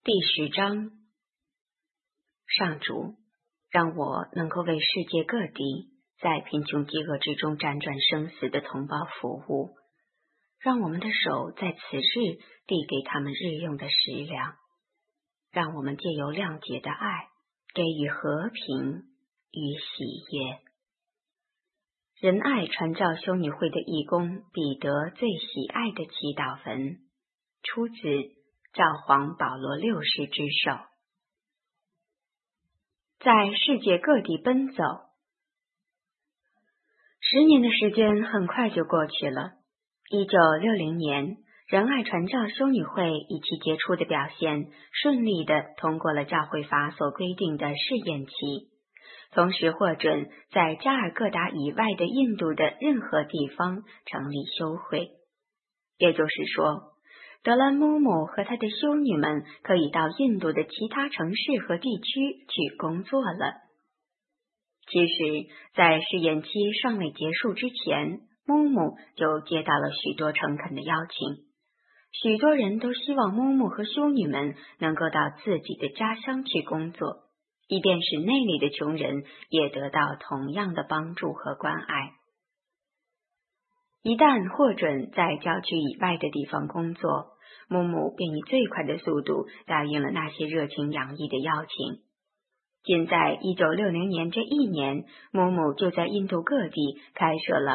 第10章，上主，让我能够为世界各地在贫穷饥饿之中辗转生死的同胞服务，让我们的手在此日递给他们日用的食粮，让我们借由谅解的爱，给予和平与喜悦。仁爱传教修女会的义工彼得最喜爱的祈祷文，出自教皇保罗6世之手。在世界各地奔走。10年的时间很快就过去了。1960年，仁爱传教修女会以其杰出的表现，顺利地通过了教会法所规定的试验期，同时获准在加尔各答以外的印度的任何地方成立修会。也就是说，德兰姆姆和他的修女们可以到印度的其他城市和地区去工作了。其实，在试验期尚未结束之前，姆姆就接到了许多诚恳的邀请。许多人都希望姆姆和修女们能够到自己的家乡去工作，以便使那里的穷人也得到同样的帮助和关爱。一旦获准在郊区以外的地方工作，姆姆便以最快的速度答应了那些热情洋溢的邀请。仅在1960年这一年，姆姆就在印度各地开设了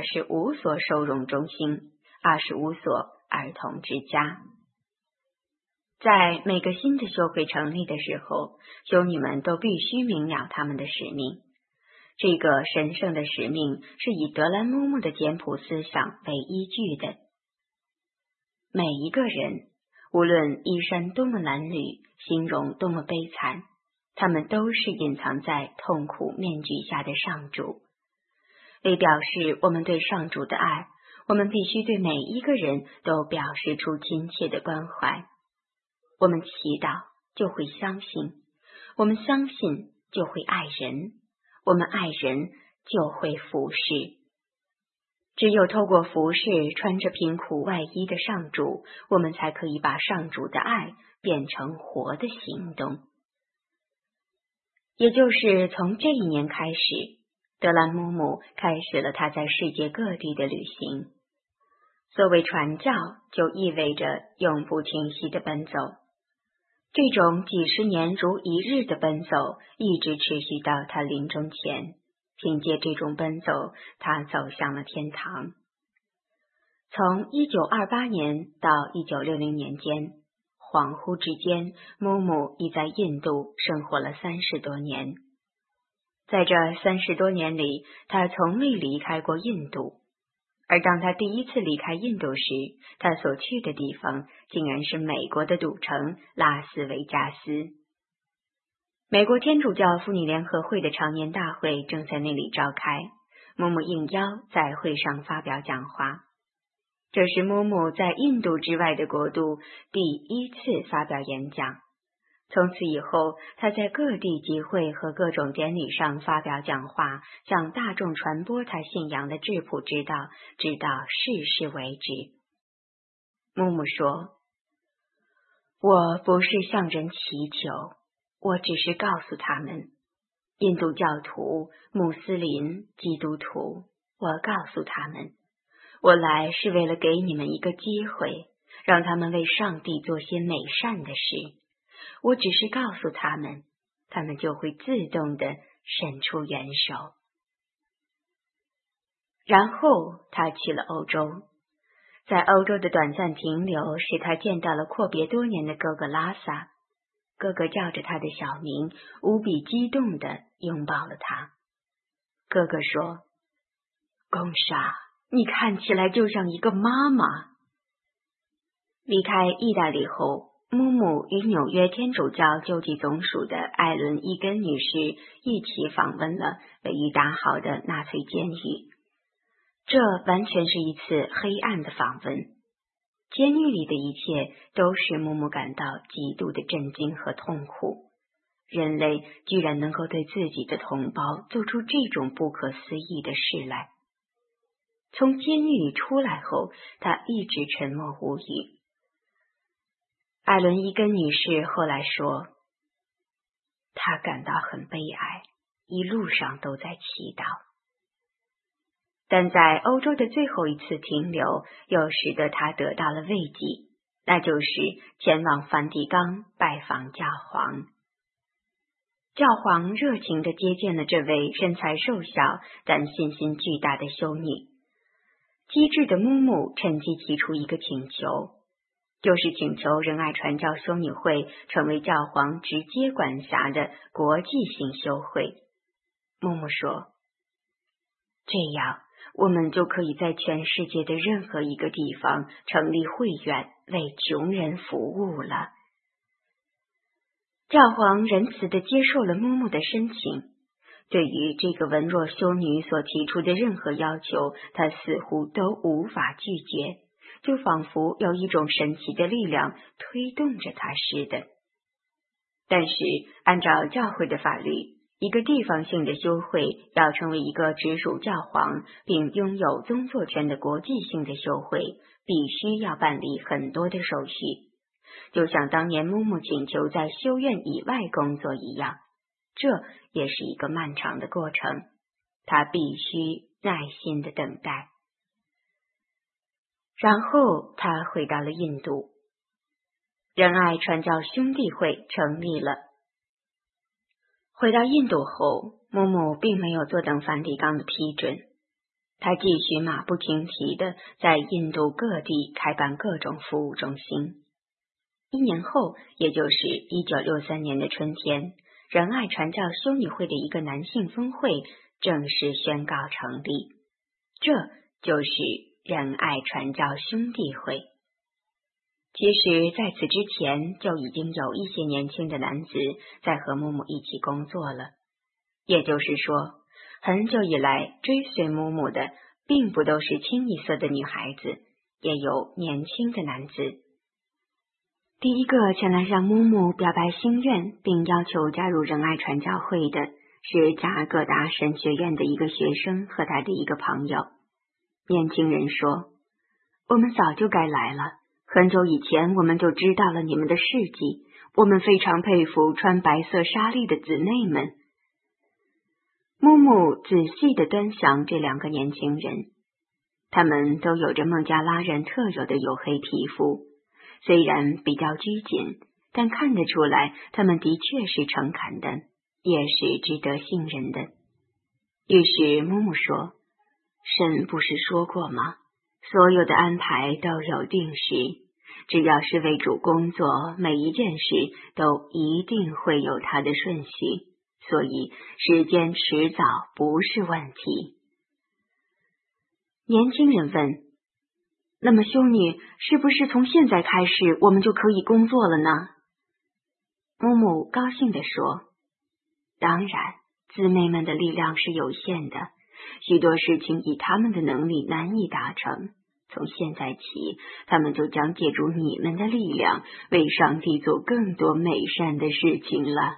25所收容中心，25所儿童之家。在每个新的修会成立的时候，修女们都必须明了他们的使命。这个神圣的使命是以德兰姆姆的简朴思想为依据的。每一个人，无论衣衫多么褴褛，形容多么悲惨，他们都是隐藏在痛苦面具下的上主。为表示我们对上主的爱，我们必须对每一个人都表示出亲切的关怀。我们祈祷就会相信，我们相信就会爱人，我们爱人就会服侍。只有透过服侍穿着贫苦外衣的上主，我们才可以把上主的爱变成活的行动。也就是从这一年开始，德兰姆姆开始了他在世界各地的旅行。所谓传教，就意味着永不停息的奔走。这种几十年如一日的奔走，一直持续到他临终前。凭借这种奔走，他走向了天堂。从1928年到1960年间，恍惚之间，姆姆已在印度生活了30多年。在这30多年里，他从未离开过印度。而当他第一次离开印度时，他所去的地方竟然是美国的赌城拉斯维加斯。美国天主教妇女联合会的常年大会正在那里召开，姆姆应邀在会上发表讲话。这是姆姆在印度之外的国度第一次发表演讲。从此以后，他在各地集会和各种典礼上发表讲话，向大众传播他信仰的质朴之道，直到逝世为止。姆姆说：“我不是向人祈求，我只是告诉他们，印度教徒、穆斯林、基督徒，我告诉他们，我来是为了给你们一个机会，让他们为上帝做些美善的事。我只是告诉他们，他们就会自动地伸出援手。”然后他去了欧洲，在欧洲的短暂停留使他见到了阔别多年的哥哥拉萨。哥哥叫着他的小名，无比激动地拥抱了他。哥哥说：“贡莎，你看起来就像一个妈妈。”离开意大利后，姆姆与纽约天主教救济总署的艾伦·伊根女士一起访问了位于达豪的纳粹监狱。这完全是一次黑暗的访问。监狱里的一切都使姆姆感到极度的震惊和痛苦。人类居然能够对自己的同胞做出这种不可思议的事来。从监狱里出来后，他一直沉默无语。 艾伦伊根女士后来说，她感到很悲哀，一路上都在祈祷。但在欧洲的最后一次停留，又使得她得到了慰藉，那就是前往梵蒂冈拜访教皇。教皇热情地接见了这位身材瘦小但信心巨大的修女。机智的木木趁机提出一个请求，就是请求仁爱传教修女会成为教皇直接管辖的国际性修会。木木说，这样我们就可以在全世界的任何一个地方成立会院，为穷人服务了。教皇仁慈地接受了木木的申请，对于这个文弱修女所提出的任何要求，他似乎都无法拒绝，就仿佛有一种神奇的力量推动着他似的。但是按照教会的法律，一个地方性的修会要成为一个直属教皇并拥有宗座权的国际性的修会，必须要办理很多的手续，就像当年木木请求在修院以外工作一样，这也是一个漫长的过程，他必须耐心的等待。然后他回到了印度，仁爱传教兄弟会成立了。回到印度后，木木并没有坐等梵蒂冈的批准，他继续马不停蹄地在印度各地开办各种服务中心。1年后，也就是1963年的春天，仁爱传教修女会的一个男性分会正式宣告成立，这就是仁爱传教兄弟会。其实在此之前就已经有一些年轻的男子在和木木一起工作了，也就是说，很久以来追随木木的并不都是清一色的女孩子，也有年轻的男子。第一个前来向木木表白心愿并要求加入仁爱传教会的是加尔各答神学院的一个学生和他的一个朋友。年轻人说，我们早就该来了，很久以前我们就知道了你们的事迹，我们非常佩服穿白色纱丽的姊妹们。木木仔细地端详这2个年轻人，他们都有着孟加拉人特有的黝黑皮肤，虽然比较拘谨，但看得出来他们的确是诚恳的，也是值得信任的。于是木木说，神不是说过吗？所有的安排都有定时，只要是为主工作，每一件事都一定会有它的顺序，所以时间迟早不是问题。年轻人问，那么修女是不是从现在开始我们就可以工作了呢？木木高兴地说，当然，姊妹们的力量是有限的，许多事情以他们的能力难以达成，从现在起，他们就将借助你们的力量，为上帝做更多美善的事情了。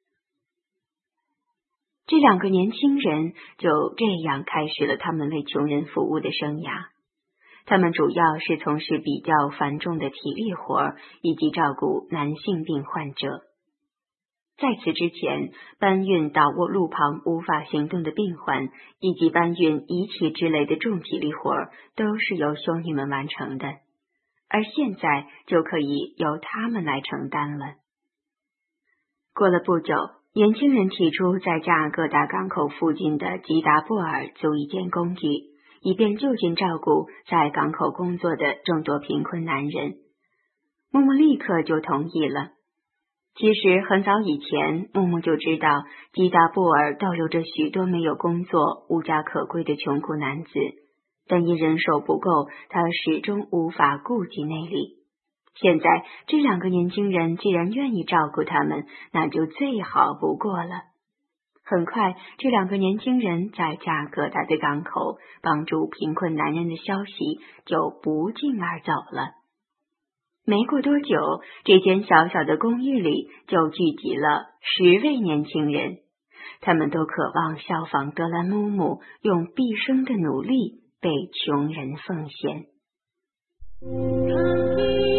这2个年轻人就这样开始了他们为穷人服务的生涯。他们主要是从事比较繁重的体力活以及照顾男性病患者。在此之前，搬运倒卧路旁无法行动的病患，以及搬运仪器之类的重体力活都是由修女们完成的，而现在就可以由他们来承担了。过了不久，年轻人提出在加尔各答港口附近的吉达布尔租一间公寓，以便就近照顾在港口工作的众多贫困男人。木木立刻就同意了。其实很早以前，木木就知道吉达布尔逗留着许多没有工作、无家可归的穷苦男子，但因人手不够，他始终无法顾及内里。现在这2个年轻人既然愿意照顾他们，那就最好不过了。很快，这2个年轻人在加尔各答的港口帮助贫困男人的消息就不胫而走了。没过多久，这间小小的公寓里就聚集了10位年轻人，他们都渴望效仿德兰木木，用毕生的努力为穷人奉献。